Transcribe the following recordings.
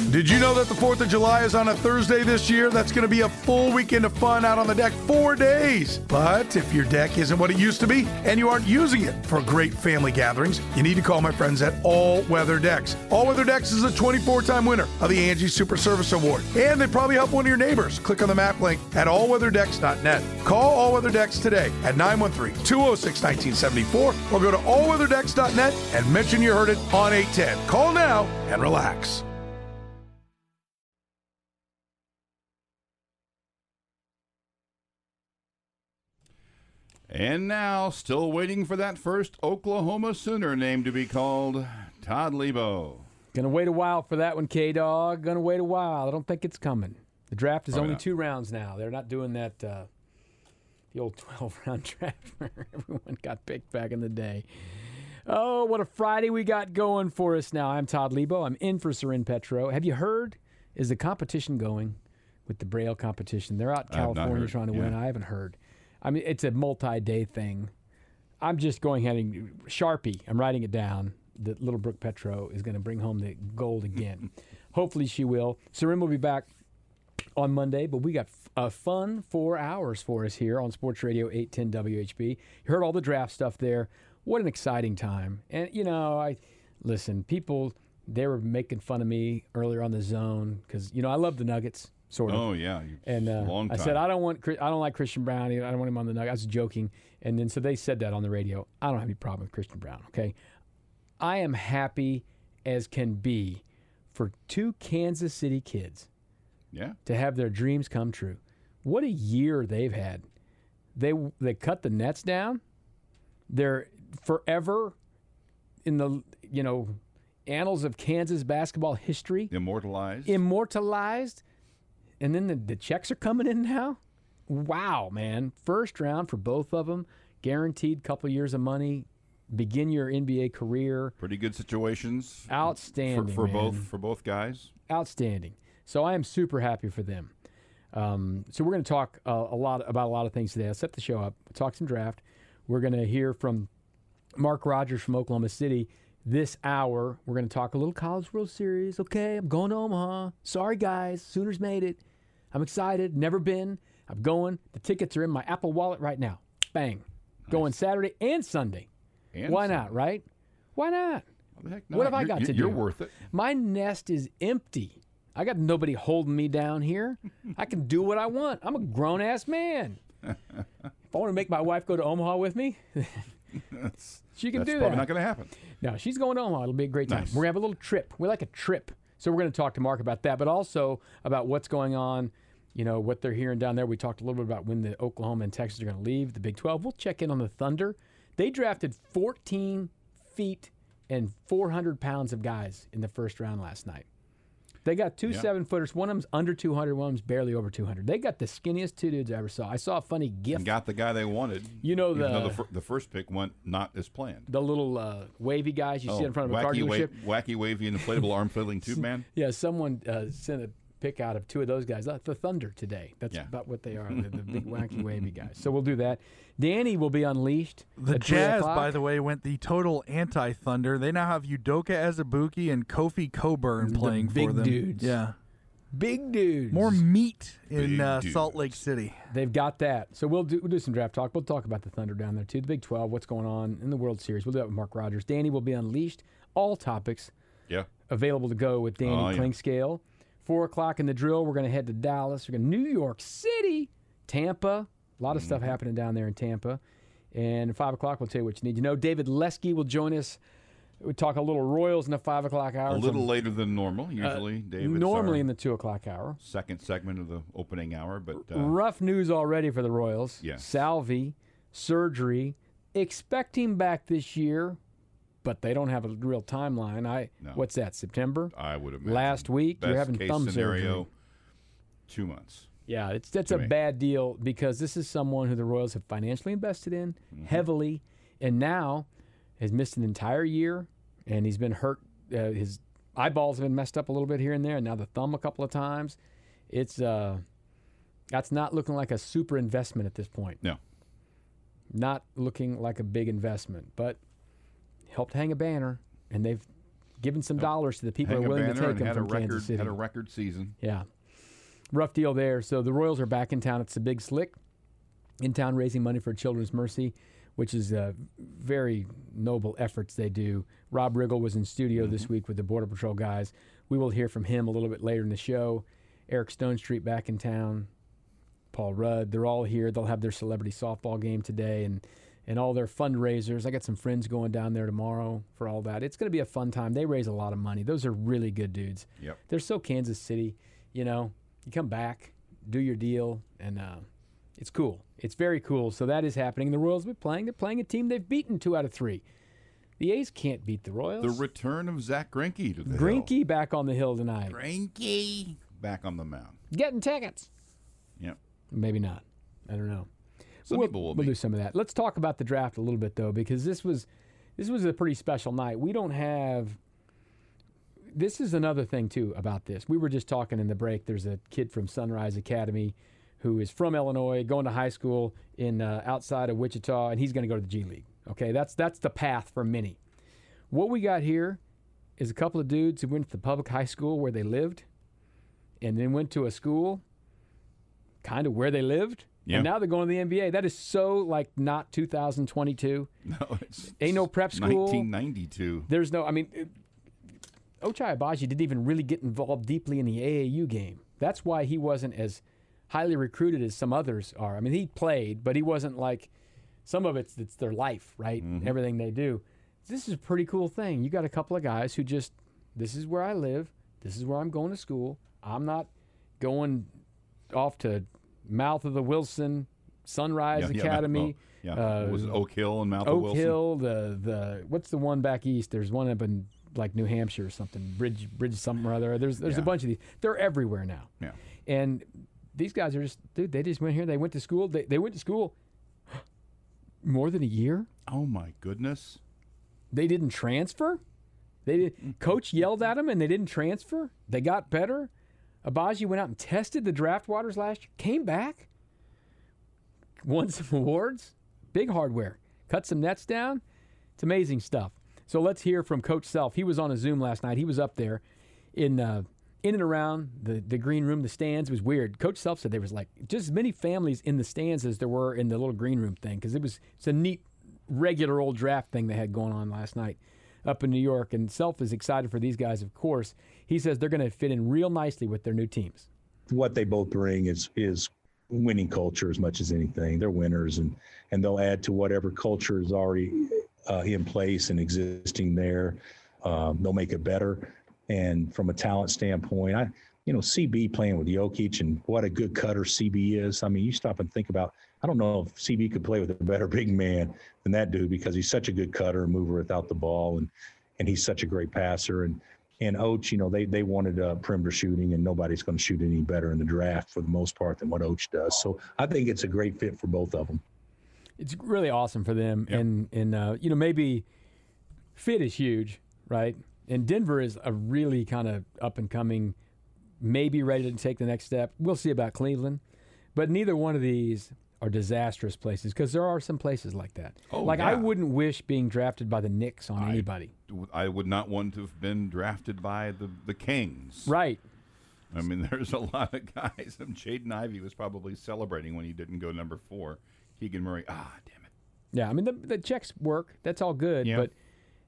Did you know that the 4th of July is on a Thursday this year? That's going to be a full weekend of fun out on the deck, 4 days. But if your deck isn't what it used to be and you aren't using it for great family gatherings, you need to call my friends at All Weather Decks. All Weather Decks is a 24-time winner of the Angie Super Service Award. And they probably help one of your neighbors. Click on the map link at allweatherdecks.net. Call All Weather Decks today at 913-206-1974 or go to allweatherdecks.net and mention you heard it on 810. Call now and relax. And now, still waiting for that first Oklahoma Sooner name to be called, Todd Lebo. Gonna wait a while for that one, K-Dog. Gonna wait a while. I don't think it's coming. The draft is only 2 rounds now. They're not doing that, the old 12-round draft where everyone got picked back in the day. Oh, what a Friday we got going for us now. I'm Todd Lebo. I'm in for Soren Petro. Have you heard? Is the competition going with the Braille competition? They're out in California trying to win. I haven't heard. I mean, it's a multi-day thing. I'm just going ahead and Sharpie. I'm writing it down that Little Brooke Petro is going to bring home the gold again. Hopefully she will. Soren will be back on Monday, but we got a fun 4 hours for us here on Sports Radio 810 WHB. You heard all the draft stuff there. What an exciting time. And, you know, listen, people, they were making fun of me earlier on the Zone because, you know, I love the Nuggets. Sort of. Oh, yeah. And long time. I said, I don't like Christian Brown. I don't want him on the Nuggets. I was joking. And then so they said that on the radio. I don't have any problem with Christian Brown, okay? I am happy as can be for 2 Kansas City kids to have their dreams come true. What a year they've had. They cut the nets down. They're forever in the, you know, annals of Kansas basketball history. Immortalized. And then the checks are coming in now? Wow, man. First round for both of them. Guaranteed couple years of money. Begin your NBA career. Pretty good situations. Outstanding, for man. both guys. Outstanding. So I am super happy for them. So we're going to talk about a lot of things today. I'll set the show up. We'll talk some draft. We're going to hear from Mark Rogers from Oklahoma City. This hour, we're going to talk a little College World Series. Okay, I'm going to Omaha. Sorry, guys. Sooners made it. I'm excited. Never been. I'm going. The tickets are in my Apple Wallet right now. Bang. Nice. Going Saturday and Sunday. Why not, right? Why not? Well, the heck not. What have I got to do? You're worth it. My nest is empty. I got nobody holding me down here. I can do what I want. I'm a grown-ass man. If I want to make my wife go to Omaha with me, she can do that. That's probably not going to happen. No, she's going to Omaha. It'll be a great time. Nice. We're going to have a little trip. We like a trip. So we're going to talk to Mark about that, but also about what's going on, you know, what they're hearing down there. We talked a little bit about when the Oklahoma and Texas are going to leave the Big 12. We'll check in on the Thunder. They drafted 14 feet and 400 pounds of guys in the first round last night. They got 2 7-footers. One of them's under 200. One of them's barely over 200. They got the skinniest 2 dudes I ever saw. I saw a funny GIF. And got the guy they wanted. You know, even though the first pick went not as planned. The little wavy guys you see in front of a car dealership. Wacky, wavy, inflatable arm flailing tube man. Yeah, someone sent a pick out of 2 of those guys. The Thunder today. That's about what they are, the big wacky wavy guys. So we'll do that. Danny will be unleashed. The Jazz, by the way, went the total anti-Thunder. They now have Udoka Azubuike and Kofi Coburn playing for them. Big dudes. Yeah. Big dudes. More meat in Salt Lake City. They've got that. So we'll do some draft talk. We'll talk about the Thunder down there, too. The Big 12, what's going on in the World Series. We'll do that with Mark Rogers. Danny will be unleashed. All topics available to go with Danny Clinkscale. 4 o'clock in the drill, we're going to head to Dallas. We're going to New York City, Tampa. A lot of stuff happening down there in Tampa. And at 5 o'clock, we'll tell you what you need to know. David Lesky will join us. We talk a little Royals in the 5 o'clock hour. A little later than normal, usually. Normally in the 2 o'clock hour. Second segment of the opening hour. But rough news already for the Royals. Yes. Salvi, surgery, expect him back this year, but they don't have a real timeline. What's that, September? I would imagine. Last week, you're having thumb scenario, surgery. 2 months. Yeah, that's a bad deal because this is someone who the Royals have financially invested in heavily, and now has missed an entire year, and he's been hurt. His eyeballs have been messed up a little bit here and there, and now the thumb a couple of times. It's that's not looking like a super investment at this point. No. Not looking like a big investment, but helped hang a banner, and they've giving some dollars to the people who are willing to take them from Kansas City. Had a record season. Yeah. Rough deal there. So the Royals are back in town. It's the Big Slick in town raising money for Children's Mercy, which is very noble efforts they do. Rob Riggle was in studio this week with the Border Patrol guys. We will hear from him a little bit later in the show. Eric Stonestreet back in town. Paul Rudd. They're all here. They'll have their celebrity softball game today and all their fundraisers. I got some friends going down there tomorrow for all that. It's going to be a fun time. They raise a lot of money. Those are really good dudes. Yep. They're so Kansas City. You know, you come back, do your deal, and it's cool. It's very cool. So that is happening. The Royals will be playing. They're playing a team they've beaten 2 out of 3. The A's can't beat the Royals. The return of Zach Greinke to the Greinke back on the hill tonight. Greinke back on the mound. Getting tickets. Yep. Maybe not. I don't know. Some people will We'll be. do some of that. Let's talk about the draft a little bit, though, because this was a pretty special night. We don't have – this is another thing, too, about this. We were just talking in the break. There's a kid from Sunrise Academy who is from Illinois, going to high school in outside of Wichita, and he's going to go to the G League. Okay, that's the path for many. What we got here is a couple of dudes who went to the public high school where they lived and then went to a school kind of where they lived. Yeah. And now they're going to the NBA. That is so, like, not 2022. No, it's Ain't no prep school. 1992. There's no, I mean, Ochai Agbaji didn't even really get involved deeply in the AAU game. That's why he wasn't as highly recruited as some others are. I mean, he played, but he wasn't like, some of it's their life, right? Everything they do. This is a pretty cool thing. You got a couple of guys who just, this is where I live. This is where I'm going to school. I'm not going off to mouth of the Wilson, Sunrise Academy. It was Oak Hill and Mouth of Wilson. Oak Hill, the what's the one back east? There's one up in like New Hampshire or something. Bridge something or other. There's a bunch of these. They're everywhere now. Yeah. And these guys are just, dude, they just went here. They went to school. They went to school more than a year. Oh my goodness. They didn't transfer. Coach yelled at them and they didn't transfer. They got better. Agbaji went out and tested the draft waters last year, came back, won some awards, big hardware, cut some nets down. It's amazing stuff. So let's hear from Coach Self. He was on a Zoom last night. He was up there in and around the green room, the stands. It was weird. Coach Self said there was like just as many families in the stands as there were in the little green room thing because it's a neat, regular old draft thing they had going on last night up in New York. And Self is excited for these guys, of course. He says they're going to fit in real nicely with their new teams. What they both bring is winning culture as much as anything. They're winners, and they'll add to whatever culture is already in place and existing there. They'll make it better. And from a talent standpoint, CB playing with Jokic and what a good cutter CB is. I mean, you stop and think about, I don't know if CB could play with a better big man than that dude because he's such a good cutter and mover without the ball, and he's such a great passer. And Och, they wanted perimeter shooting, and nobody's going to shoot any better in the draft for the most part than what Och does. So I think it's a great fit for both of them. It's really awesome for them, yep. and maybe fit is huge, right? And Denver is a really kind of up-and-coming, maybe ready to take the next step. We'll see about Cleveland. But neither one of these are disastrous places because there are some places like that. I wouldn't wish being drafted by the Knicks on anybody. I would not want to have been drafted by the Kings. Right. I mean, there's a lot of guys. Jaden Ivey was probably celebrating when he didn't go number 4. Keegan Murray, damn it. Yeah, I mean, the checks work. That's all good. Yeah. But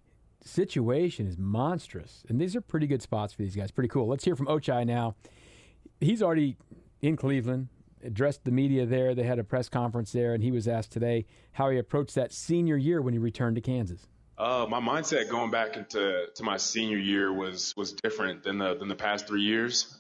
situation is monstrous. And these are pretty good spots for these guys. Pretty cool. Let's hear from Ochai now. He's already in Cleveland, addressed the media there. They had a press conference there, and he was asked today how he approached that senior year when he returned to Kansas. My mindset going back into my senior year was different than the past 3 years.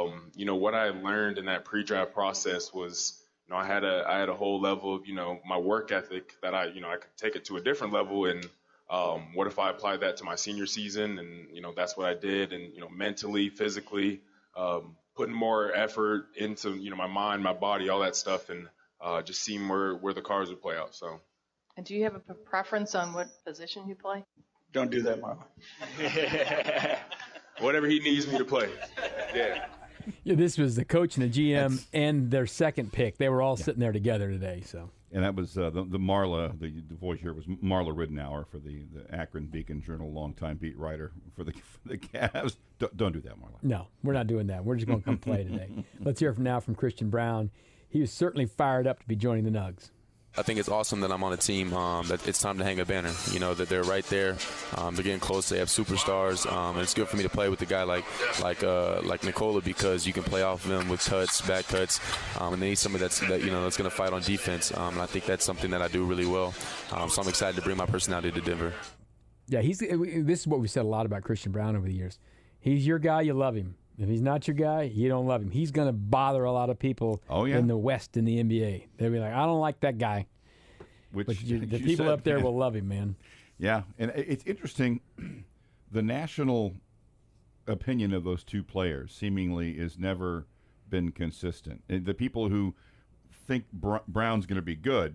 What I learned in that pre-draft process was, I had a whole level of, my work ethic that I could take it to a different level. And what if I applied that to my senior season? And, that's what I did. And, mentally, physically, putting more effort into, my mind, my body, all that stuff, and just seeing where the cards would play out. So. And do you have a preference on what position you play? Don't do that, Marlon. Whatever he needs me to play. Yeah. Yeah, this was the coach and the GM and their second pick. They were all sitting there together today. So And that was the Marla, the voice here was Marla Ridenour for the Akron Beacon Journal, longtime beat writer for the Cavs. Don't do that, Marla. No, we're not doing that. We're just going to come play today. Let's hear from Christian Braun. He was certainly fired up to be joining the Nugs. I think it's awesome that I'm on a team that it's time to hang a banner. You know, that they're right there. They're getting close. They have superstars. And it's good for me to play with a guy like Nikola, because you can play off of him with cuts, back cuts, and they need somebody that's going to fight on defense. And I think that's something that I do really well. So I'm excited to bring my personality to Denver. Yeah, this is what we said a lot about Christian Braun over the years. He's your guy, you love him. If he's not your guy, you don't love him. He's going to bother a lot of people in the West in the NBA. They'll be like, I don't like that guy. But the people up there will love him, man. Yeah, and it's interesting. The national opinion of those two players seemingly has never been consistent. And the people who think Brown's going to be good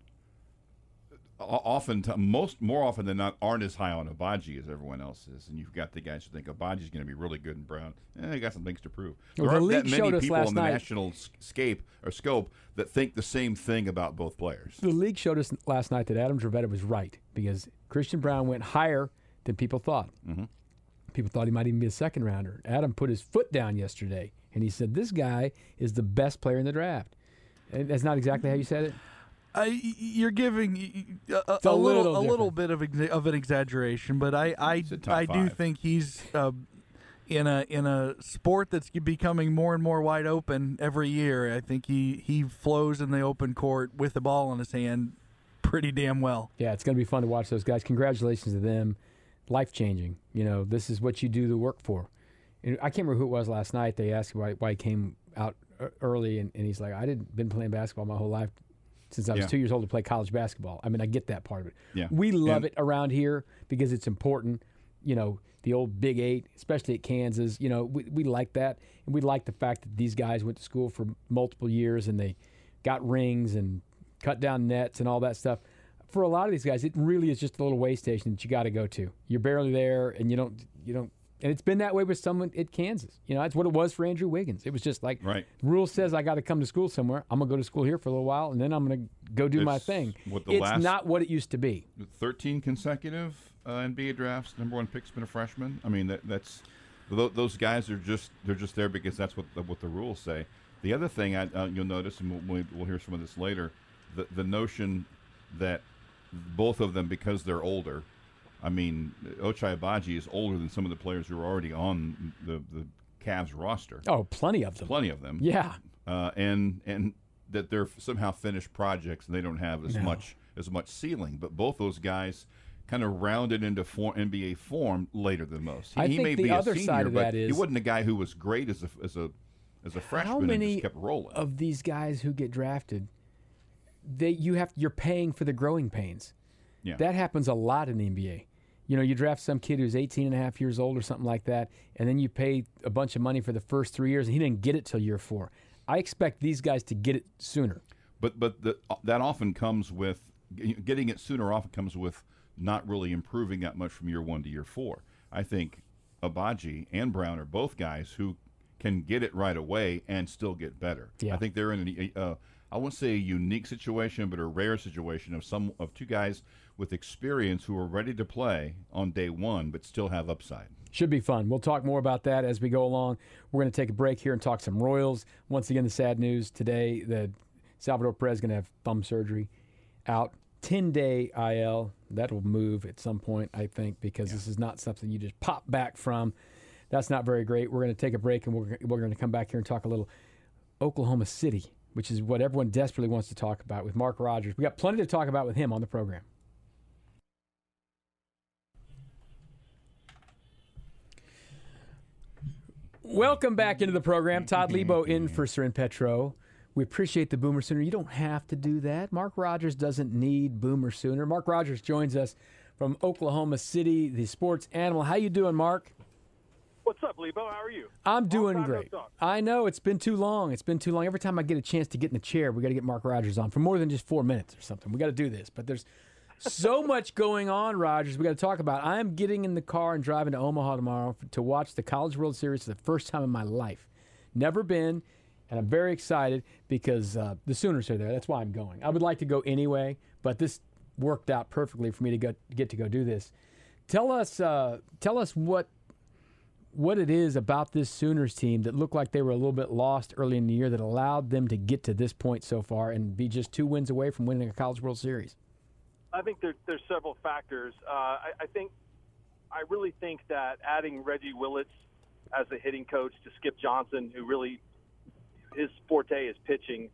more often than not aren't as high on Agbaji as everyone else is, and you've got the guys who think Abaji's going to be really good and Brown. They got some things to prove. There aren't that many people in the national scope that think the same thing about both players. The league showed us last night that Adam Dravetta was right, because Christian Braun went higher than people thought. Mm-hmm. People thought he might even be a second rounder. Adam put his foot down yesterday, and he said this guy is the best player in the draft. And that's not exactly how you said it. You're giving a little bit of an exaggeration, but I do think he's in a sport that's becoming more and more wide open every year. I think he flows in the open court with the ball in his hand pretty damn well. Yeah, it's going to be fun to watch those guys. Congratulations to them. Life-changing. You know, this is what you do the work for. And I can't remember who it was last night. They asked him why he came out early, and he's like, I didn't been playing basketball my whole life since I was 2 years old to play college basketball. I mean, I get that part of it. Yeah. We love it around here because it's important. You know, the old Big Eight, especially at Kansas, you know, we like that. And we like the fact that these guys went to school for multiple years and they got rings and cut down nets and all that stuff. For a lot of these guys, it really is just a little way station that you got to go to. You're barely there, and you don't. And it's been that way with someone at Kansas. You know, that's what it was for Andrew Wiggins. It was just like, the rule says I got to come to school somewhere. I'm going to go to school here for a little while, and then I'm going to go do my thing. It's not what it used to be. 13 consecutive NBA drafts, number one pick's been a freshman. I mean, that's those guys are just there because that's what the rules say. The other thing you'll notice, and we'll hear some of this later, the notion that both of them, because they're older. I mean, Ochai Agbaji is older than some of the players who are already on the Cavs roster. Oh, plenty of them. Plenty of them. Yeah. And that they're somehow finished projects and they don't have as much ceiling. But both those guys kind of rounded into NBA form later than most. He may be a senior, but he wasn't a guy who was great as a freshman and just kept rolling. How many of these guys who get drafted, you're paying for the growing pains? Yeah. That happens a lot in the NBA. You know, you draft some kid who's 18 and a half years old or something like that, and then you pay a bunch of money for the first 3 years, and he didn't get it till year 4. I expect these guys to get it sooner. But that often comes with getting it sooner. Often comes with not really improving that much from year 1 to year 4. I think Agbaji and Brown are both guys who can get it right away and still get better. Yeah. I think they're in I won't say a unique situation, but a rare situation of two guys with experience who are ready to play on day 1 but still have upside. Should be fun. We'll talk more about that as we go along. We're going to take a break here and talk some Royals. Once again, the sad news today that Salvador Perez is going to have thumb surgery, out 10-day IL. That will move at some point, I think, because this is not something you just pop back from. That's not very great. We're going to take a break, and we're going to come back here and talk a little Oklahoma City, which is what everyone desperately wants to talk about with Mark Rogers. We got plenty to talk about with him on the program. Welcome back into the program. Todd Lebo in for Soren Petro. We appreciate the Boomer Sooner. You don't have to do that. Mark Rogers doesn't need Boomer Sooner. Mark Rogers joins us from Oklahoma City, the sports animal. How you doing, Mark? What's up, Lebo? How are you? I'm doing great. I know, it's been too long. It's been too long. Every time I get a chance to get in the chair, we got to get Mark Rogers on for more than just 4 minutes or something. We got to do this. But there's so much going on, Rogers, we got to talk about. I'm getting in the car and driving to Omaha tomorrow to watch the College World Series for the first time in my life. Never been. And I'm very excited because the Sooners are there. That's why I'm going. I would like to go anyway, but this worked out perfectly for me to get to go do this. Tell us what it is about this Sooners team that looked like they were a little bit lost early in the year that allowed them to get to this point so far and be just 2 wins away from winning a College World Series. I think there's several factors. I really think that adding Reggie Willits as a hitting coach to Skip Johnson, who really his forte is pitching,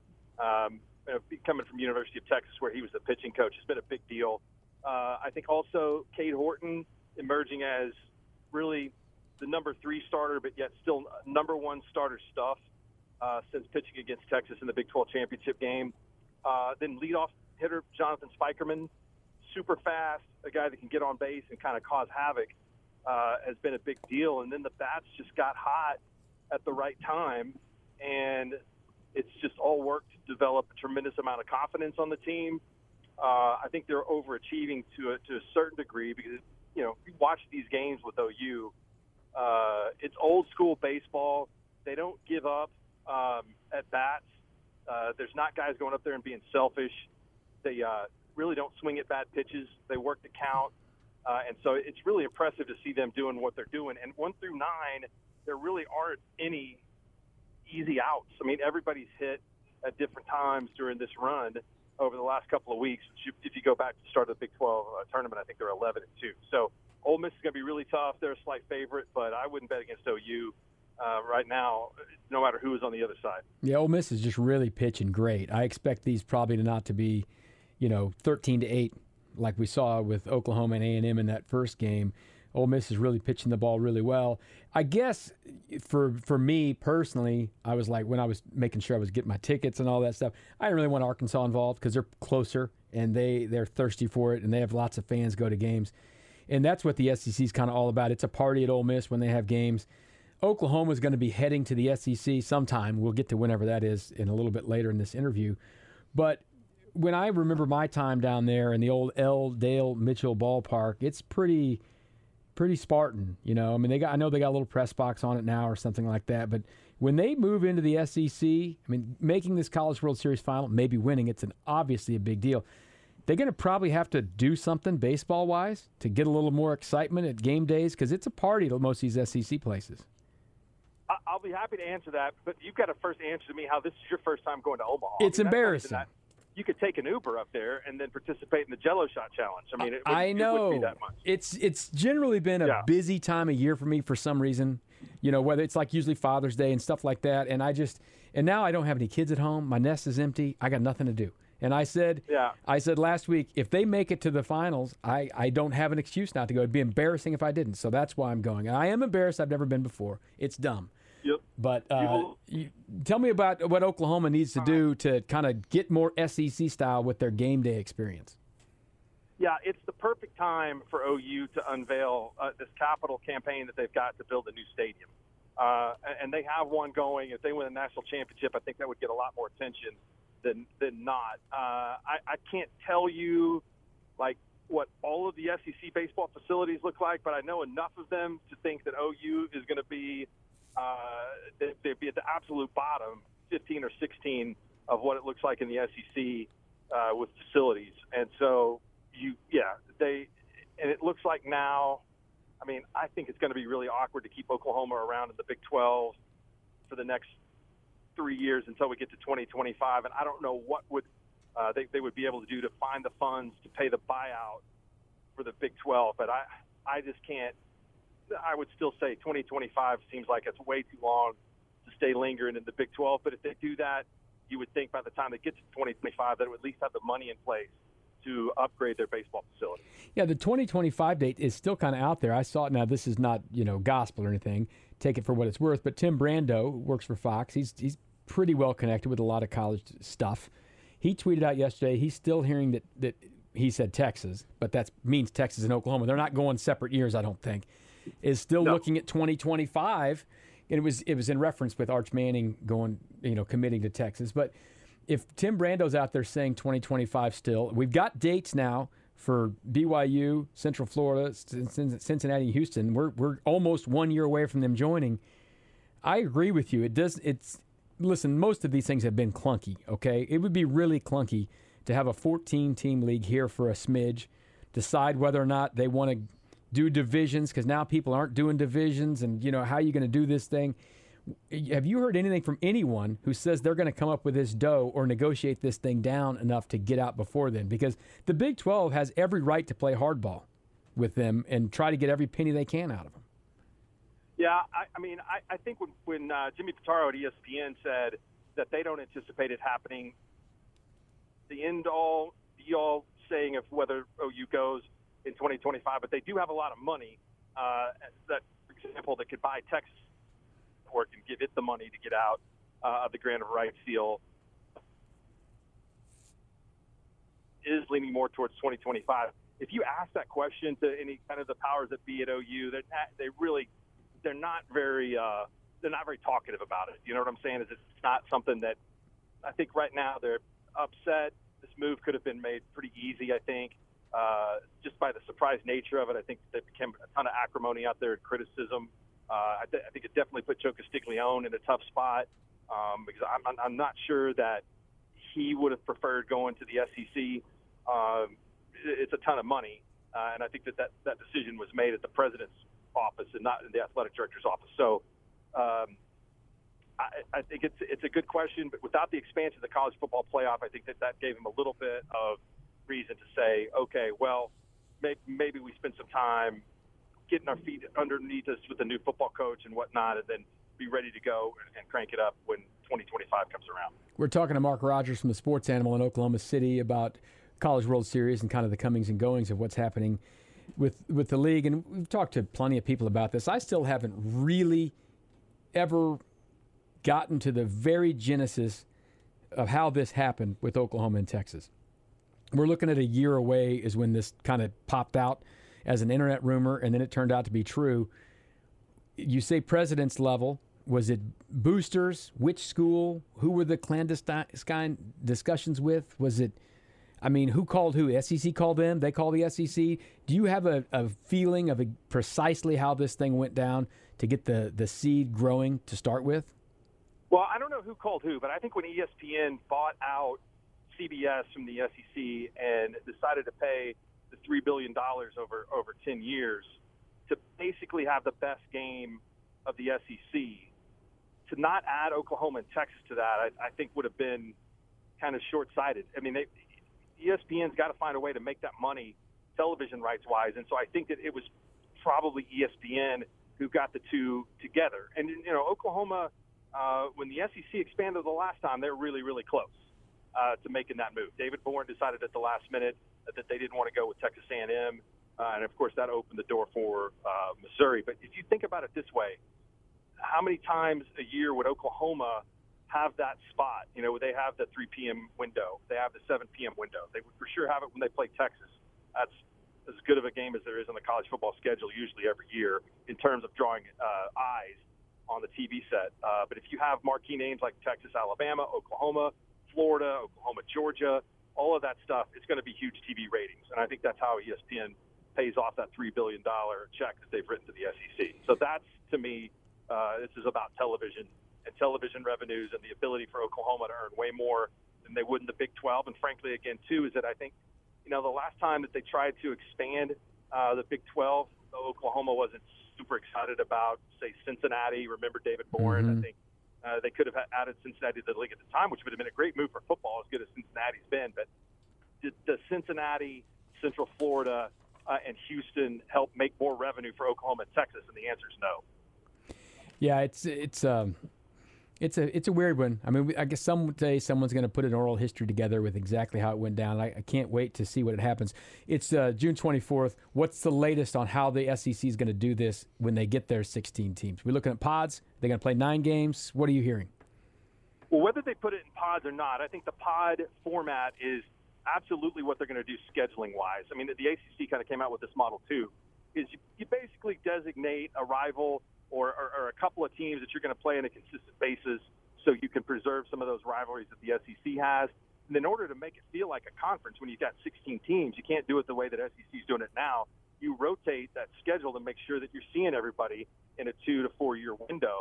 coming from University of Texas where he was the pitching coach, has been a big deal. I think also Cade Horton emerging as really the number 3 starter, but yet still number 1 starter stuff since pitching against Texas in the Big 12 championship game. Then leadoff hitter Jonathan Spikerman, super fast, a guy that can get on base and kind of cause havoc, has been a big deal. And then the bats just got hot at the right time, and it's just all worked to develop a tremendous amount of confidence on the team. I think they're overachieving to a certain degree because, you watch these games with OU. It's old school baseball. They don't give up at bats. There's not guys going up there and being selfish. They really don't swing at bad pitches. They work the count. And so it's really impressive to see them doing what they're doing. And 1 through 9, there really aren't any easy outs. I mean, everybody's hit at different times during this run over the last couple of weeks. If you go back to the start of the Big 12 tournament, I think they're 11-2. So Ole Miss is going to be really tough. They're a slight favorite, but I wouldn't bet against OU right now, no matter who is on the other side. Yeah, Ole Miss is just really pitching great. I expect these probably not to be, 13-8 like we saw with Oklahoma and A&M in that first game. Ole Miss is really pitching the ball really well. I guess for me personally, I was like, when I was making sure I was getting my tickets and all that stuff, I didn't really want Arkansas involved because they're closer and they're thirsty for it and they have lots of fans go to games. And that's what the SEC is kind of all about. It's a party at Ole Miss when they have games. Oklahoma is going to be heading to the SEC sometime. We'll get to whenever that is in a little bit later in this interview. But when I remember my time down there in the old L. Dale Mitchell ballpark, it's pretty Spartan, I mean, I know they got a little press box on it now or something like that. But when they move into the SEC, I mean, making this College World Series final, maybe winning, it's obviously a big deal. They're going to probably have to do something baseball-wise to get a little more excitement at game days because it's a party to most of these SEC places. I'll be happy to answer that, but you've got to first answer to me how this is your first time going to Omaha. It's embarrassing. You could take an Uber up there and then participate in the Jello Shot Challenge. I mean, it wouldn't be that much. It's generally been a busy time of year for me for some reason. Whether it's like usually Father's Day and stuff like that, and now I don't have any kids at home. My nest is empty. I got nothing to do. And I said last week, if they make it to the finals, I don't have an excuse not to go. It'd be embarrassing if I didn't. So that's why I'm going. I am embarrassed. I've never been before. It's dumb. Yep. But tell me about what Oklahoma needs to do to kind of get more SEC style with their game day experience. Yeah, it's the perfect time for OU to unveil this capital campaign that they've got to build a new stadium. And they have one going. If they win a national championship, I think that would get a lot more attention than not. I can't tell you like what all of the SEC baseball facilities look like, but I know enough of them to think that OU is going to be they'd be at the absolute bottom, 15 or 16 of what it looks like in the SEC with facilities. And so it looks like now, I mean, I think it's going to be really awkward to keep Oklahoma around in the Big 12 for the next 3 years until we get to 2025, and I don't know what would they would be able to do to find the funds to pay the buyout for the Big 12. But I just can't. I would still say 2025 seems like it's way too long to stay lingering in the Big 12. But if they do that, you would think by the time they get to 2025 that it would at least have the money in place to upgrade their baseball facility. Yeah, the 2025 date is still kind of out there. I saw it. Now, this is not, gospel or anything. Take it for what it's worth. But Tim Brando, who works for Fox, he's pretty well connected with a lot of college stuff. He tweeted out yesterday he's still hearing that he said Texas, but that means Texas and Oklahoma. They're not going separate years, I don't think. Is still looking at 2025. And it was in reference with Arch Manning going, committing to Texas. But if Tim Brando's out there saying 2025 still, we've got dates now for BYU, Central Florida, Cincinnati, Houston. We're almost 1 year away from them joining. I agree with you. listen, most of these things have been clunky, okay? It would be really clunky to have a 14-team league here for a smidge, decide whether or not they want to do divisions, because now people aren't doing divisions, and, how are you going to do this thing? Have you heard anything from anyone who says they're going to come up with this dough or negotiate this thing down enough to get out before then? Because the Big 12 has every right to play hardball with them and try to get every penny they can out of them. Yeah, I think when Jimmy Pitaro at ESPN said that they don't anticipate it happening, the end-all, be-all saying of whether OU goes in 2025, but they do have a lot of money that, for example, that could buy Texas or can give it the money to get out of the grant of rights deal, is leaning more towards 2025. If you ask that question to any kind of the powers that be at OU, they're not very talkative about it. You know what I'm saying? It's not something that I think right now they're upset. This move could have been made pretty easy, I think, just by the surprise nature of it. I think there became a ton of acrimony out there and criticism. I think it definitely put Joe Castiglione in a tough spot because I'm not sure that he would have preferred going to the SEC. It's a ton of money, and I think that decision was made at the president's office and not in the athletic director's office. So I think it's a good question, but without the expansion of the college football playoff, I think that gave him a little bit of reason to say, okay, well, maybe we spend some time getting our feet underneath us with the new football coach and whatnot, and then be ready to go and crank it up when 2025 comes around. We're talking to Mark Rogers from the Sports Animal in Oklahoma City about College World Series and kind of the comings and goings of what's happening with the league. And we've talked to plenty of people about this. I still haven't really ever gotten to the very genesis of how this happened with Oklahoma and Texas. We're looking at a year away is when this kind of popped out as an internet rumor, and then it turned out to be true. You say president's level. Was it boosters? Which school? Who were the clandestine discussions with? Was it, who called who? SEC called them? They called the SEC? Do you have a feeling of precisely how this thing went down to get the seed growing to start with? Well, I don't know who called who, but I think when ESPN bought out CBS from the SEC and decided to pay the $3 billion over 10 years to basically have the best game of the SEC, to not add Oklahoma and Texas to that, I think would have been kind of short-sighted. ESPN's got to find a way to make that money television rights-wise, and so I think that it was probably ESPN who got the two together. And, Oklahoma, when the SEC expanded the last time, they were really, really close to making that move. David Bourne decided at the last minute that they didn't want to go with Texas A&M, and, of course, that opened the door for Missouri. But if you think about it this way, how many times a year would Oklahoma have that spot? They have the 3 p.m. window. They have the 7 p.m. window. They would for sure have it when they play Texas. That's as good of a game as there is on the college football schedule usually every year in terms of drawing eyes on the TV set. But if you have marquee names like Texas, Alabama, Oklahoma, Florida, Oklahoma, Georgia, all of that stuff, it's going to be huge TV ratings. And I think that's how ESPN pays off that $3 billion check that they've written to the SEC. So that's, to me, this is about television and television revenues and the ability for Oklahoma to earn way more than they would in the Big 12. And frankly, again, too, is that I think, the last time that they tried to expand the Big 12, Oklahoma wasn't super excited about, say, Cincinnati. Remember David Bourne? I think they could have added Cincinnati to the league at the time, which would have been a great move for football, as good as Cincinnati's been. But does Cincinnati, Central Florida, and Houston help make more revenue for Oklahoma and Texas? And the answer is no. Yeah, it's a weird one. I guess someday someone's going to put an oral history together with exactly how it went down. I can't wait to see what happens. It's June 24th. What's the latest on how the SEC is going to do this when they get their 16 teams? We're looking at pods. They're going to play 9 games. What are you hearing? Well, whether they put it in pods or not, I think the pod format is absolutely what they're going to do scheduling-wise. The ACC kind of came out with this model too, is you basically designate a rival or a couple of teams that you're going to play on a consistent basis so you can preserve some of those rivalries that the SEC has. And in order to make it feel like a conference when you've got 16 teams, you can't do it the way that SEC is doing it now. You rotate that schedule to make sure that you're seeing everybody in a 2 to 4 year window.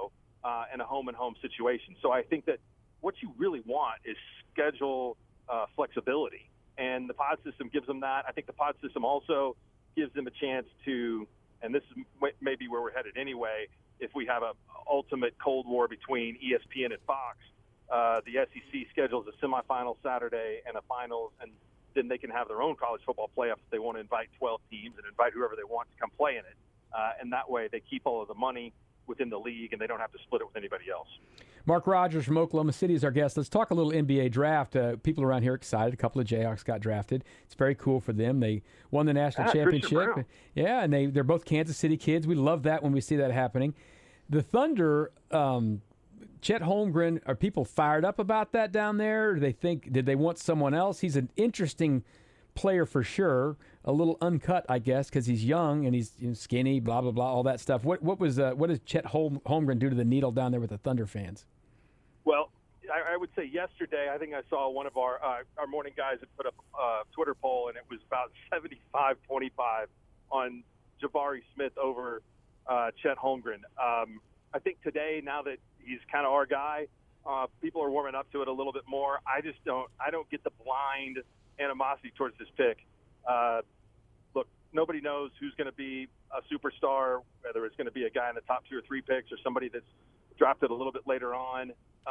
in a home-and-home situation. So I think that what you really want is schedule flexibility, and the pod system gives them that. I think the pod system also gives them a chance to, and this is maybe where we're headed anyway, if we have a ultimate Cold War between ESPN and Fox, the SEC schedules a semifinal Saturday and a finals, and then they can have their own college football playoffs if they want to invite 12 teams and invite whoever they want to come play in it. And that way they keep all of the money within the league, and they don't have to split it with anybody else. Mark Rogers from Oklahoma City is our guest. Let's talk a little NBA draft. People around here are excited. A couple of Jayhawks got drafted. It's very cool for them. They won the national championship. Yeah, and they're both Kansas City kids. We love that when we see that happening. The Thunder, Chet Holmgren, are people fired up about that down there? Did they want someone else? He's an interesting player for sure. A little uncut, I guess, because he's young and he's skinny, blah, blah, blah, all that stuff. What does Chet Holmgren do to the needle down there with the Thunder fans? Well, I would say yesterday, I think I saw one of our morning guys had put up a Twitter poll, and it was about 75-25 on Jabari Smith over Chet Holmgren. I think today, now that he's kind of our guy, people are warming up to it a little bit more. I don't get the blind animosity towards this pick. Look, nobody knows who's going to be a superstar, whether it's going to be a guy in the top 2 or 3 picks or somebody that's drafted a little bit later on.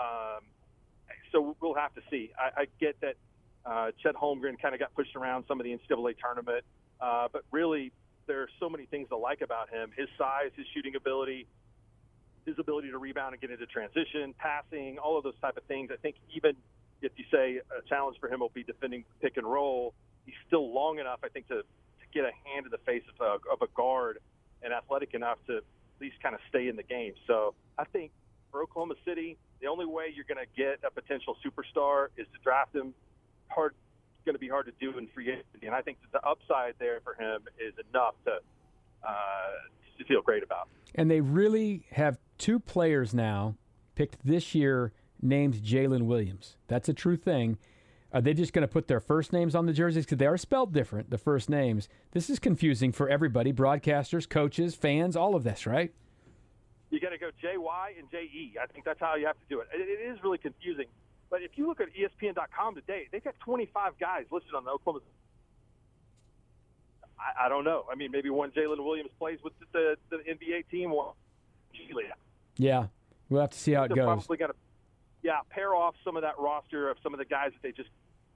So we'll have to see. I get that Chet Holmgren kind of got pushed around some of the NCAA tournament, but really there are so many things to like about him. His size, his shooting ability, his ability to rebound and get into transition, passing, all of those type of things. I think even if you say a challenge for him will be defending pick and roll, he's still long enough, I think, to get a hand in the face of a guard and athletic enough to at least kind of stay in the game. So I think for Oklahoma City, the only way you're going to get a potential superstar is to draft him. It's going to be hard to do in free agency, and I think that the upside there for him is enough to feel great about. And they really have 2 players now picked this year named Jalen Williams. That's a true thing. Are they just going to put their first names on the jerseys? Because they are spelled different, the first names. This is confusing for everybody, broadcasters, coaches, fans, all of this, right? You got to go JY and JE. I think that's how you have to do it. It is really confusing. But if you look at ESPN.com today, they've got 25 guys listed on the Oklahoma. I don't know. I mean, maybe one Jalen Williams plays with the NBA team or Yeah, we'll have to see how it goes. Probably got to pair off some of that roster of some of the guys that they just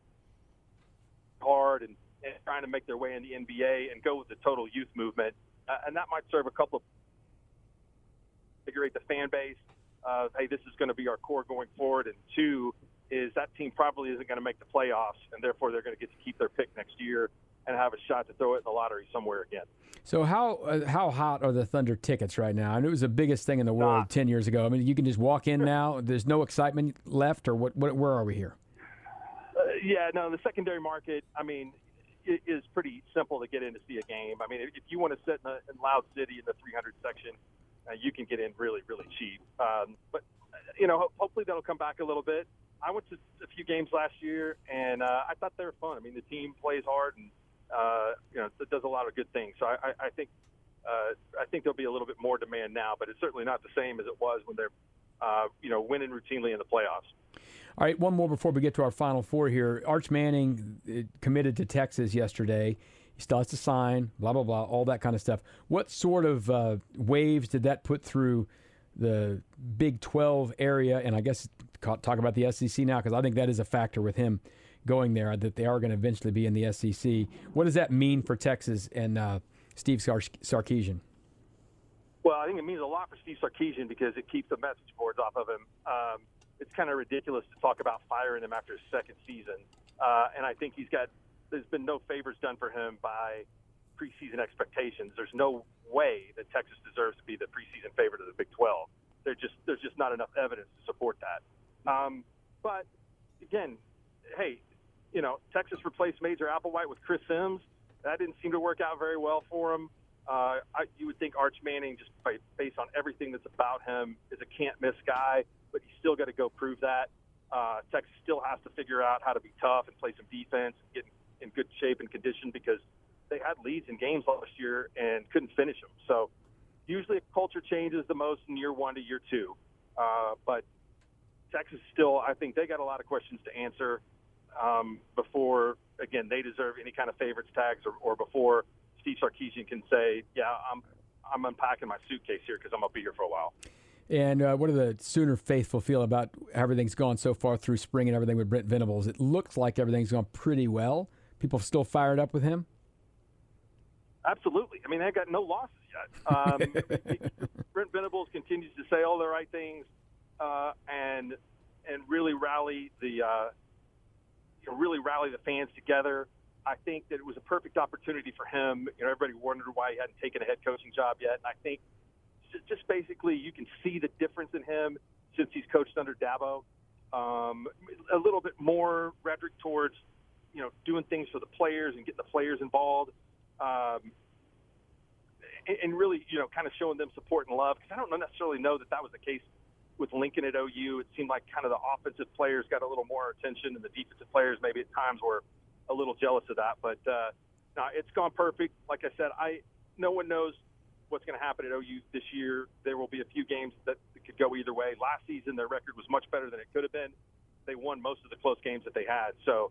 hard and trying to make their way in the NBA and go with the total youth movement. And that might serve a couple of figure the fan base of, hey, this is going to be our core going forward. And 2 is that team probably isn't going to make the playoffs, and therefore they're going to get to keep their pick next year and have a shot to throw it in the lottery somewhere again. So how hot are the Thunder tickets right now? I knew it was the biggest thing in the world 10 years ago. I mean, you can just walk in now. There's no excitement left, or what? Where are we here? The secondary market, I mean, it is pretty simple to get in to see a game. I mean, if you want to sit in Loud City in the 300 section, you can get in really, really cheap. But hopefully that'll come back a little bit. I went to a few games last year, and I thought they were fun. I mean, the team plays hard and it does a lot of good things. So I think there'll be a little bit more demand now, but it's certainly not the same as it was when they're winning routinely in the playoffs. All right, one more before we get to our Final Four here. Arch Manning committed to Texas yesterday. He still has to sign, blah, blah, blah, all that kind of stuff. What sort of waves did that put through the Big 12 area? And I guess talk about the SEC now, because I think that is a factor with him going there, that they are going to eventually be in the SEC. What does that mean for Texas and Steve Sarkisian? Well, I think it means a lot for Steve Sarkisian because it keeps the message boards off of him. It's kind of ridiculous to talk about firing him after his second season. And I think there's been no favors done for him by preseason expectations. There's no way that Texas deserves to be the preseason favorite of the Big 12. There's just not enough evidence to support that. But again, hey, Texas replaced Major Applewhite with Chris Sims. That didn't seem to work out very well for him. You would think Arch Manning, just based on everything that's about him, is a can't-miss guy, but he's still got to go prove that. Texas still has to figure out how to be tough and play some defense and get in good shape and condition because they had leads in games last year and couldn't finish them. So usually a culture changes the most in year 1 to year 2. But Texas still, I think they got a lot of questions to answer before, again, they deserve any kind of favorites tags or before Steve Sarkisian can say, yeah, I'm unpacking my suitcase here because I'm going to be here for a while. And what do the Sooner faithful feel about how everything's gone so far through spring and everything with Brent Venables? It looks like everything's gone pretty well. People still fired up with him? Absolutely. I mean, they've got no losses yet. Brent Venables continues to say all the right things and really rally the fans together. I think that it was a perfect opportunity for him. Everybody wondered why he hadn't taken a head coaching job yet, and I think just basically you can see the difference in him since he's coached under Dabo. A little bit more rhetoric towards doing things for the players and getting the players involved. And really, kind of showing them support and love. Because I don't necessarily know that was the case with Lincoln at OU. It seemed like kind of the offensive players got a little more attention, and the defensive players maybe at times were a little jealous of that. But no, it's gone perfect. Like I said, no one knows what's going to happen at OU this year. There will be a few games that could go either way. Last season, their record was much better than it could have been. They won most of the close games that they had. So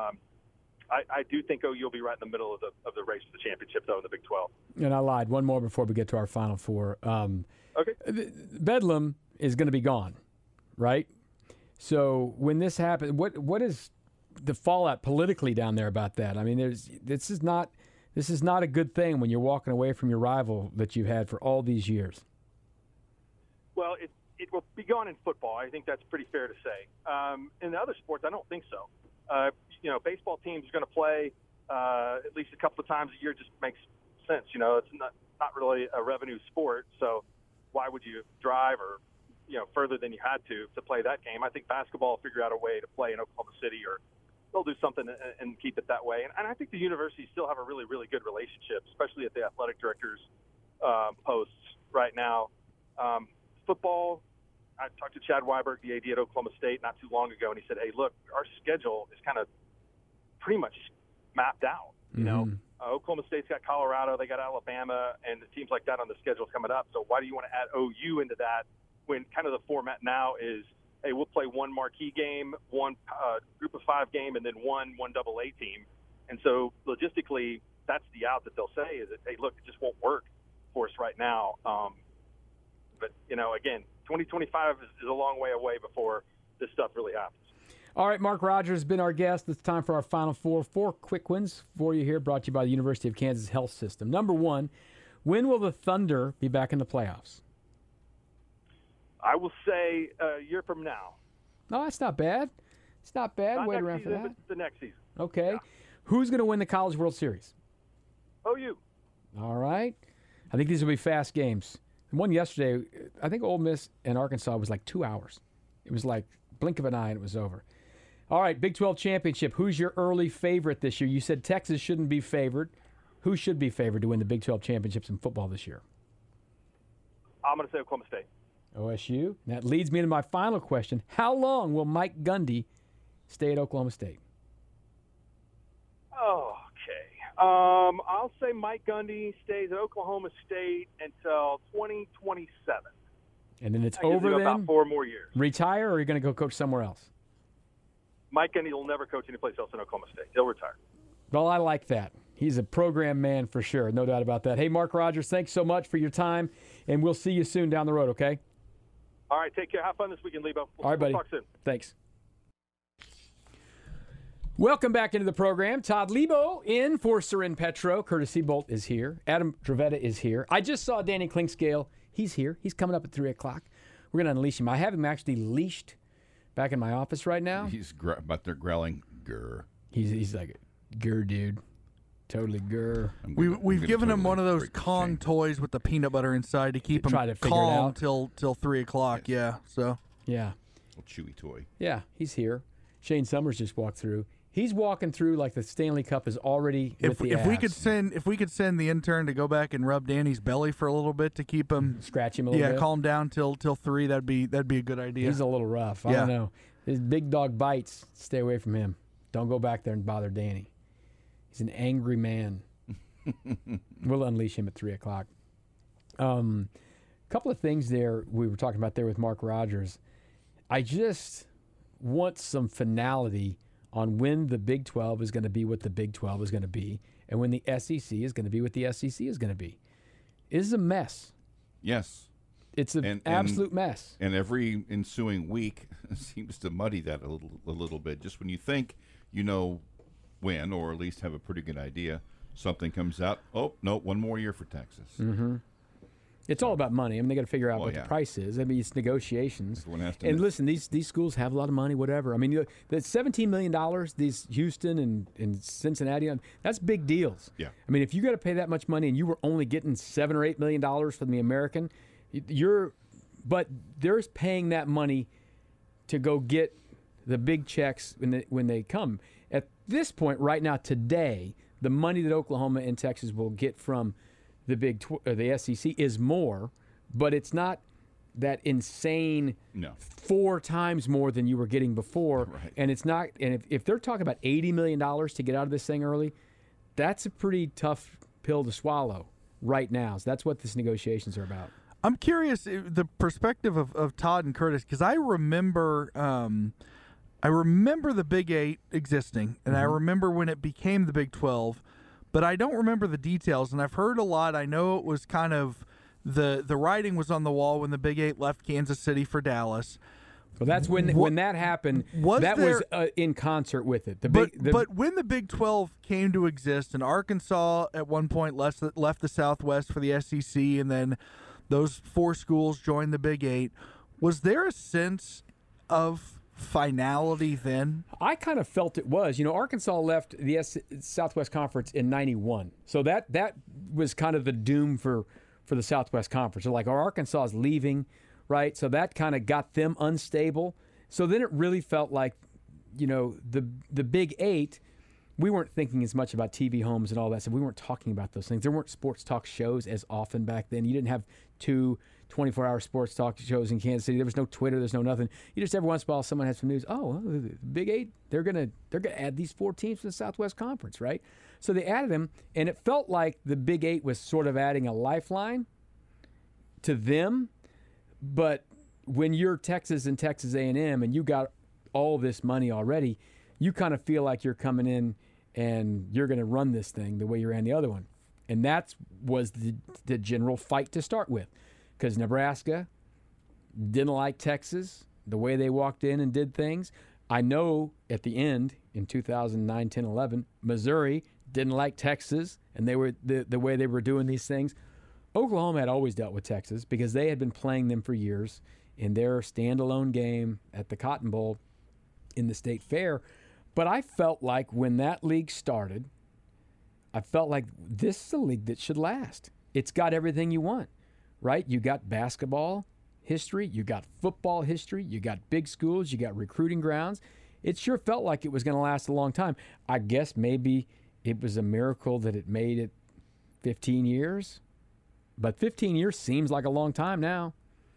I do think OU will be right in the middle of the race for the championship, though, in the Big 12. And I lied. One more before we get to our Final Four. Okay. Bedlam is going to be gone, right? So when this happens, what is the fallout politically down there about that? I mean, this is not a good thing when you're walking away from your rival that you've had for all these years. Well, it will be gone in football. I think that's pretty fair to say. In the other sports, I don't think so. Baseball teams are going to play at least a couple of times a year. Just makes sense. It's not really a revenue sport, so why would you drive or further than you had to play that game? I think basketball will figure out a way to play in Oklahoma City, or they'll do something and keep it that way. And I think the universities still have a really, really good relationship, especially at the athletic directors posts right now. Football, I talked to Chad Weiberg, the AD at Oklahoma State, not too long ago, and he said, hey, look, our schedule is kind of pretty much mapped out. Oklahoma State's got Colorado, they got Alabama, and the teams like that on the schedule coming up. So why do you want to add OU into that when kind of the format now is, hey, we'll play one marquee game, one group of five game, and then one AA team. And so logistically, that's the out that they'll say is that, hey, look, it just won't work for us right now. But, again, 2025 is a long way away before this stuff really happens. All right, Mark Rogers has been our guest. It's time for our Final Four. 4 quick ones for you here, brought to you by the University of Kansas Health System. Number 1, when will the Thunder be back in the playoffs? I will say a year from now. No, that's not bad. It's not bad. Not Wait next around season, for that. but the next season. Okay. Yeah. Who's going to win the College World Series? OU. All right. I think these will be fast games. The one yesterday, I think Ole Miss and Arkansas was like 2 hours. It was like blink of an eye and it was over. All right, Big 12 championship. Who's your early favorite this year? You said Texas shouldn't be favored. Who should be favored to win the Big 12 championships in football this year? I'm going to say Oklahoma State. OSU. That leads me to my final question. How long will Mike Gundy stay at Oklahoma State? Okay. I'll say Mike Gundy stays at Oklahoma State until 2027. And then it's that gives over him then? about 4 more years. Retire, or are you going to go coach somewhere else? Mike Gundy will never coach anyplace else in Oklahoma State. He'll retire. Well, I like that. He's a program man for sure. No doubt about that. Hey, Mark Rogers, thanks so much for your time, and we'll see you soon down the road, okay? All right, take care. Have fun this weekend, Lebo. All right, buddy. We'll talk soon. Thanks. Welcome back into the program. Todd Lebo in for Soren Petro. Curtis Seabolt is here. Adam Dravetta is here. I just saw Danny Klinkscale. He's here. He's coming up at 3 o'clock. We're going to unleash him. I have him actually leashed back in my office right now. He's but they're growling. Grr. He's like, grr, dude. Totally grr. We've given him one of those Kong toys with the peanut butter inside to keep him calm till 3 o'clock. Yeah. So. Yeah. Little chewy toy. Yeah, he's here. Shane Summers just walked through. He's walking through like the Stanley Cup is already with the if abs. we could send the intern to go back and rub Danny's belly for a little bit to keep him scratch him a little bit. Yeah, calm down till 3. That'd be a good idea. He's a little rough. I don't know. His big dog bites. Stay away from him. Don't go back there and bother Danny. He's an angry man. We'll unleash him at 3 o'clock. couple of things there we were talking about there with Mark Rogers. I just want some finality on when the Big 12 is going to be what the Big 12 is going to be, and when the SEC is going to be what the SEC is going to be. It is a mess. Yes. It's an absolute mess. And every ensuing week seems to muddy that a little bit. Just when you think you know when, or at least have a pretty good idea, something comes out. Oh, no, one more year for Texas. Mm-hmm. It's all about money. I mean, they got to figure out what the price is. I mean, it's negotiations. And listen, these schools have a lot of money, whatever. I mean, the $17 million, these Houston and Cincinnati, that's big deals. Yeah. I mean, if you got to pay that much money and you were only getting $7 or $8 million from the American, but they're paying that money to go get the big checks when they come. At this point, right now, today, the money that Oklahoma and Texas will get from the SEC is more, but it's not that insane 4 times more than you were getting before. Right. And it's not. And if they're talking about $80 million to get out of this thing early, that's a pretty tough pill to swallow right now. So that's what these negotiations are about. I'm curious the perspective of Todd and Curtis, because I remember the Big 8 existing, and I remember when it became the Big 12. But I don't remember the details, and I've heard a lot. I know it was kind of the writing was on the wall when the Big 8 left Kansas City for Dallas. Well, that's when that happened. Was in concert with it. But when the Big 12 came to exist, and Arkansas at one point left the Southwest for the SEC, and then those 4 schools joined the Big 8, was there a sense of finality then? I kind of felt it was. Arkansas left the Southwest Conference in '91, so that was kind of the doom for the Southwest Conference. So like, Arkansas is leaving, right? So that kind of got them unstable. So then it really felt like, the Big 8. We weren't thinking as much about TV homes and all that stuff. We weren't talking about those things. There weren't sports talk shows as often back then. You didn't have 2 24-hour sports talk shows in Kansas City. There was no Twitter. There's no nothing. You just every once in a while someone had some news. Oh, the Big 8. They're gonna add these 4 teams to the Southwest Conference, right? So they added them, and it felt like the Big 8 was sort of adding a lifeline to them. But when you're Texas and Texas A&M, and you got all this money already, you kind of feel like you're coming in and you're going to run this thing the way you ran the other one. And that was the general fight to start with, because Nebraska didn't like Texas, the way they walked in and did things. I know at the end, in 2009, 10, 11, Missouri didn't like Texas, and they were the way they were doing these things. Oklahoma had always dealt with Texas because they had been playing them for years in their standalone game at the Cotton Bowl in the State Fair. But I felt like when that league started, I felt like this is a league that should last. It's got everything you want, right? You got basketball history, you got football history, you got big schools, you got recruiting grounds. It sure felt like it was going to last a long time. I guess maybe it was a miracle that it made it 15 years. But 15 years seems like a long time now,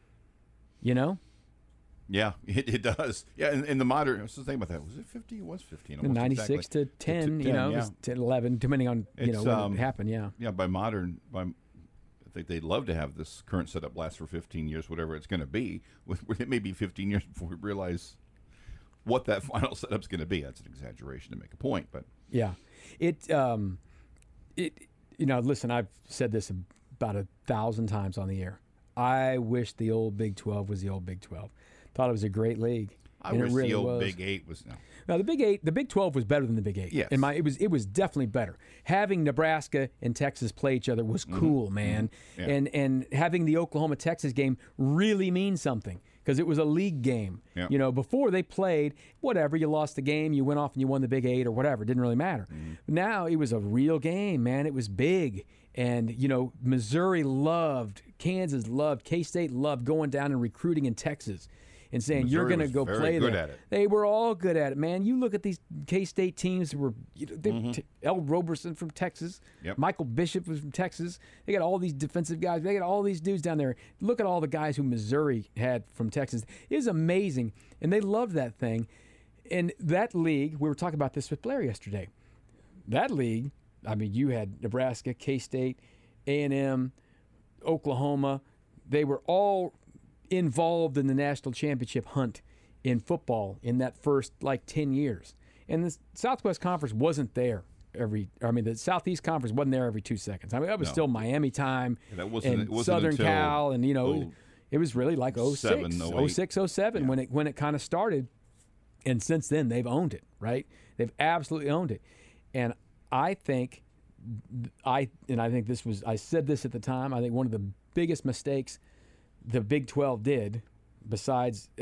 Yeah, it does. Yeah, in the modern, what's the thing about that? Was it 50? It was 15. 96 exactly. to 10, it was 10, 11, depending on, when it happened, yeah. Yeah, I think they'd love to have this current setup last for 15 years, whatever it's going to be. It may be 15 years before we realize what that final setup's going to be. That's an exaggeration to make a point, but. Yeah. Listen, I've said this about 1,000 times on the air. I wish the old Big 12 was the old Big 12. Thought it was a great league. I wish the old Big 8 was no. No, the Big 12 was better than the Big 8. Yes. It was definitely better. Having Nebraska and Texas play each other was cool, man. Mm-hmm. Yeah. And having the Oklahoma-Texas game really means something because it was a league game. Yeah. Before they played, whatever, you lost the game, you went off and you won the Big 8 or whatever. It didn't really matter. Mm-hmm. Now it was a real game, man. It was big. And, Missouri loved, Kansas loved, K-State loved going down and recruiting in Texas. And saying, Missouri you're going to go play good there. At it. They were all good at it, man. You look at these K-State teams. L. Roberson from Texas. Yep. Michael Bishop was from Texas. They got all these defensive guys. They got all these dudes down there. Look at all the guys who Missouri had from Texas. It was amazing, and they loved that thing. And that league, we were talking about this with Blair yesterday. That league, I mean, you had Nebraska, K-State, A&M, Oklahoma, they were all involved in the national championship hunt in football in that first 10 years. And the Southwest Conference wasn't there the Southeast Conference wasn't there every 2 seconds. I mean, that was still Miami time and Southern Cal, and it was really like 06, 07 when it kind of started. And since then, they've owned it, right? They've absolutely owned it. And I think this was, I said this at the time, I think one of the biggest mistakes the Big 12 did, besides,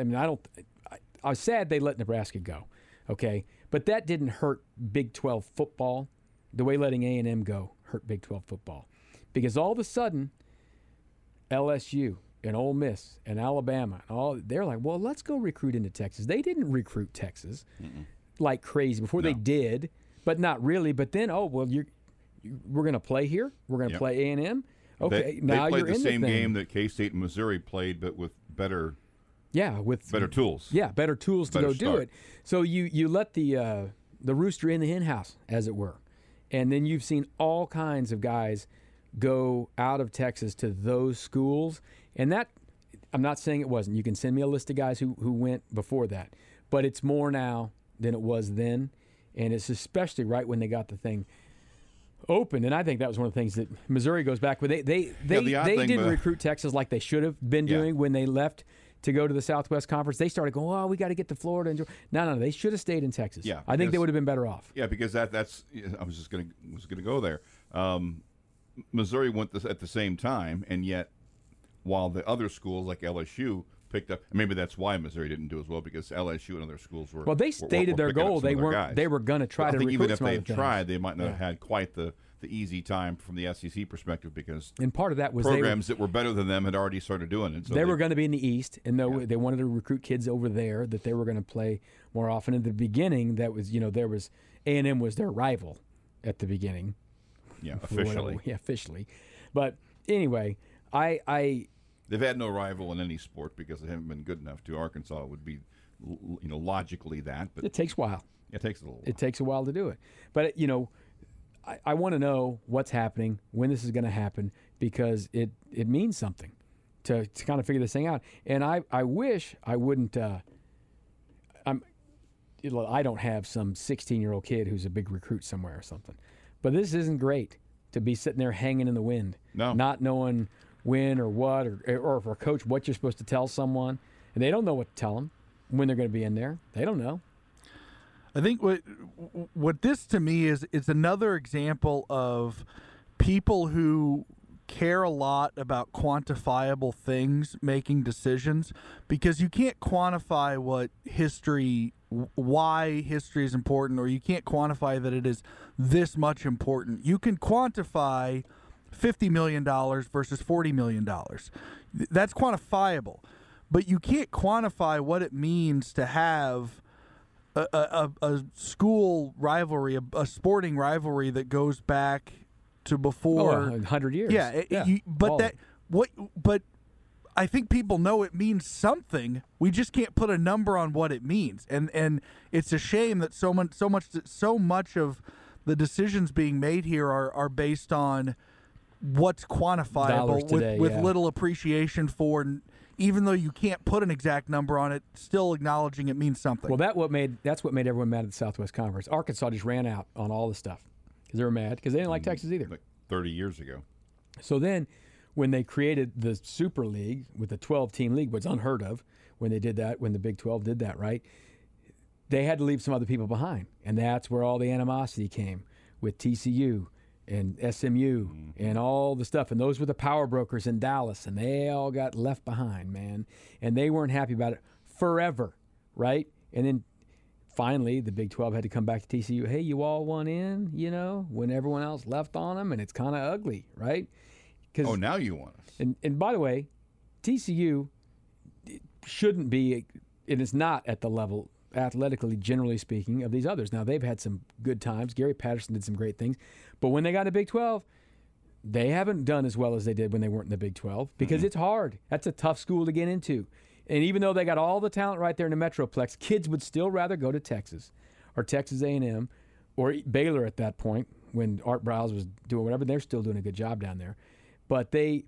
I was sad they let Nebraska go, okay? But that didn't hurt Big 12 football the way letting A&M go hurt Big 12 football. Because all of a sudden, LSU and Ole Miss and Alabama, they're like, well, let's go recruit into Texas. They didn't recruit Texas like crazy before. They did, but not really. But then, we're going to play here. We're going to play A&M. Okay, now you're in the thing. They played the same game that K-State and Missouri played, but with better tools. Yeah, better tools to go do it. So you let the rooster in the hen house, as it were. And then you've seen all kinds of guys go out of Texas to those schools. And that, I'm not saying it wasn't. You can send me a list of guys who went before that. But it's more now than it was then. And it's especially right when they got the thing open. And I think that was one of the things that Missouri goes back with. They didn't recruit Texas like they should have been doing when they left to go to the Southwest Conference. They started going, we got to get to Florida. And no, they should have stayed in Texas. Yeah, I think they would have been better off. Yeah, because that's I was going to go there. Missouri went at the same time, and yet while the other schools like LSU picked up, maybe that's why Missouri didn't do as well, because LSU and other schools were. Well, they stated their goal. They were going to try to recruit even if some they other tried, they might not have had quite the easy time from the SEC perspective, because and part of that was programs that were better than them had already started doing it. So they were going to be in the East, and they wanted to recruit kids over there that they were going to play more often. In the beginning, that was there was A&M was their rival at the beginning. Yeah, officially. Officially. But anyway, they've had no rival in any sport because they haven't been good enough to. Arkansas would be, logically that, but it takes a while. It takes a little while. It takes a while to do it. But I want to know what's happening, when this is going to happen, because it means something to kind of figure this thing out. And I wish I wouldn't. I don't have some 16-year-old kid who's a big recruit somewhere or something. But this isn't great to be sitting there hanging in the wind, not knowing when or what, or for a coach what you're supposed to tell someone, and they don't know what to tell them when they're going to be in there. They don't know. I think what this to me is another example of people who care a lot about quantifiable things making decisions, because you can't quantify why history is important, or you can't quantify that it is this much important. You can quantify $50 million versus $40 million. That's quantifiable. But you can't quantify what it means to have a school rivalry, a sporting rivalry that goes back to before 100 years. But I think people know it means something. We just can't put a number on what it means, and it's a shame that so much of the decisions being made here are based on what's quantifiable with little appreciation for. Even though you can't put an exact number on it, still acknowledging it means something. Well, that's what made everyone mad at the Southwest Conference. Arkansas just ran out on all the stuff because they were mad because they didn't like Texas either. Like 30 years ago. So then, when they created the Super League with the 12-team league, which was unheard of when they did that, when the Big 12 did that, right? They had to leave some other people behind, and that's where all the animosity came with TCU and SMU and all the stuff. And those were the power brokers in Dallas, and they all got left behind, man. And they weren't happy about it forever, right? And then finally the Big 12 had to come back to TCU. Hey, you all want in, when everyone else left on them, and it's kind of ugly, right? Now you want us. And by the way, TCU shouldn't be, it is not at the level, athletically, generally speaking, of these others. Now, they've had some good times. Gary Patterson did some great things. But when they got to Big 12, they haven't done as well as they did when they weren't in the Big 12 because it's hard. That's a tough school to get into. And even though they got all the talent right there in the Metroplex, kids would still rather go to Texas or Texas A&M or Baylor at that point when Art Briles was doing whatever. They're still doing a good job down there. But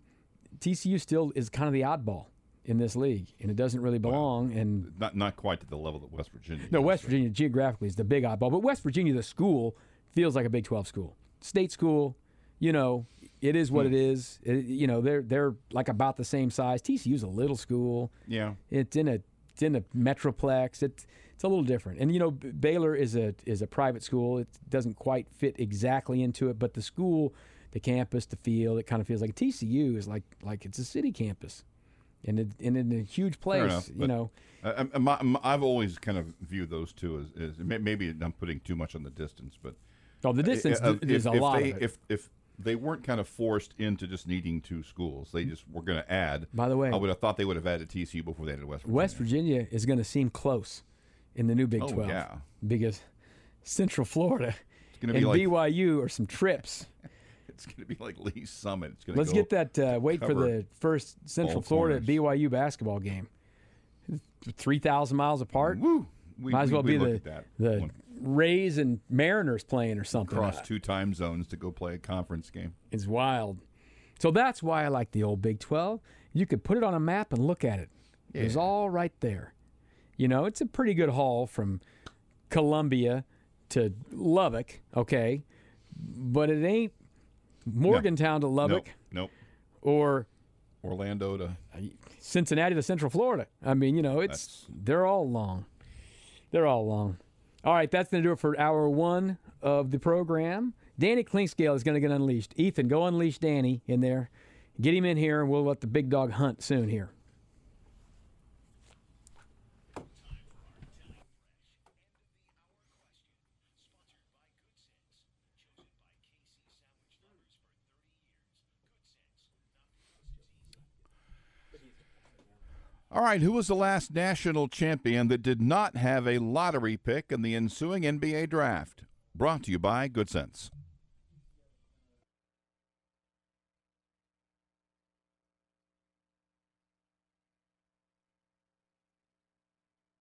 TCU still is kind of the oddball in this league, and it doesn't really belong. And not quite to the level that West Virginia. No, West Virginia geographically is the big oddball, but West Virginia, the school, feels like a Big 12 school, state school. You know, it is what it is. You know, they're like about the same size. TCU's a little school. Yeah, it's in a metroplex. It's a little different. And you know, Baylor is a private school. It doesn't quite fit exactly into it, but the school, the campus, the field, it kind of feels like TCU is like it's a city campus. And in a huge place, enough, you know. I've always kind of viewed those two as maybe I'm putting too much on the distance, but the distance is a lot. If they weren't kind of forced into just needing two schools, they just were going to add. By the way, I would have thought they would have added TCU before they added West Virginia. West Virginia is going to seem close in the new Big 12. Yeah, because Central Florida and like, BYU are some trips. It's going to be like Lee Summit. It's Let's get that. Wait for the first Central Florida BYU basketball game. 3,000 miles apart. Woo! Might as well be the Rays and Mariners playing or something. Across 2 time zones to go play a conference game. It's wild. So that's why I like the old Big 12. You could put it on a map and look at it. Yeah. It's all right there. You know, it's a pretty good haul from Columbia to Lubbock, okay? But it ain't Morgantown to Lubbock. Nope. Or Orlando to Cincinnati to Central Florida. I mean, you know, they're all long. They're all long. All right, that's going to do it for hour 1 of the program. Danny Clinkscale is going to get unleashed. Ethan, go unleash Danny in there. Get him in here, and we'll let the big dog hunt soon here. All right, who was the last national champion that did not have a lottery pick in the ensuing NBA draft? Brought to you by Good Sense.